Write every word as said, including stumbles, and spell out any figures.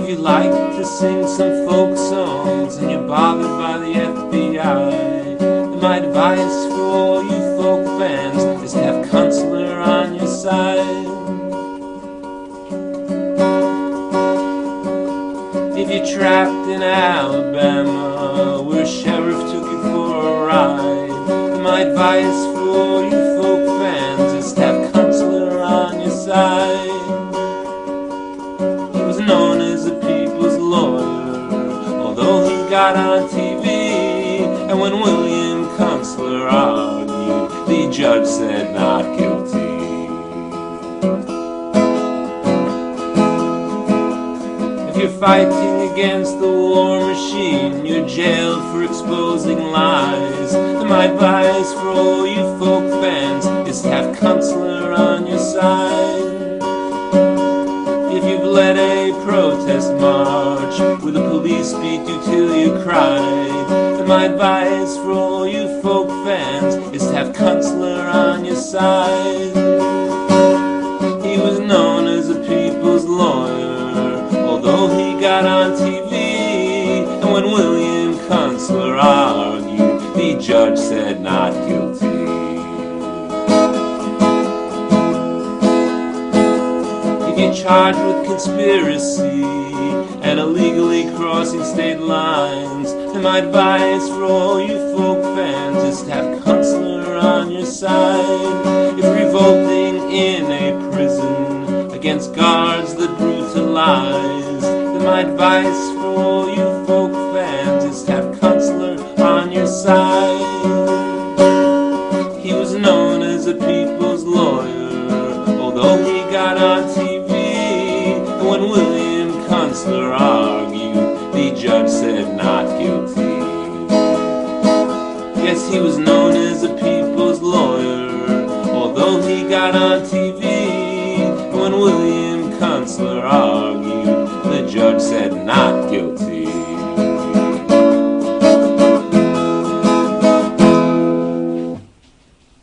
If you like to sing some folk songs and you're bothered by the F B I, then my advice for all you folk fans is to have Kunstler on your side. If you're trapped in Alabama where a sheriff took you for a ride, then my advice for all you folk fans is to have Kunstler on your side. He was known as a people's lawyer, although he got on T V, and when William Kunstler argued, the judge said not guilty. If you're fighting against the war machine, you're jailed for exposing lies, then my advice for all you folk fans is to have Kunstler on your side. If you've led a protest march where the police beat you till you cried, then my advice for all you folk fans is to have Kunstler on your side. He was known as a people's lawyer, although he got on T V, and when William Kunstler argued, the judge said not guilty. If you're charged with conspiracy and illegally crossing state lines, then my advice for all you folk fans is to have Kunstler on your side. If revolting in a prison against guards that brutalize, then my advice for all you folk fans is to have Kunstler on your side. He was known as a people's lawyer, although he got on T V, and when William Kunstler argued, the judge said not guilty. Yes, he was known as a people's lawyer, although he got on T V, and when William Kunstler argued, the judge said not guilty.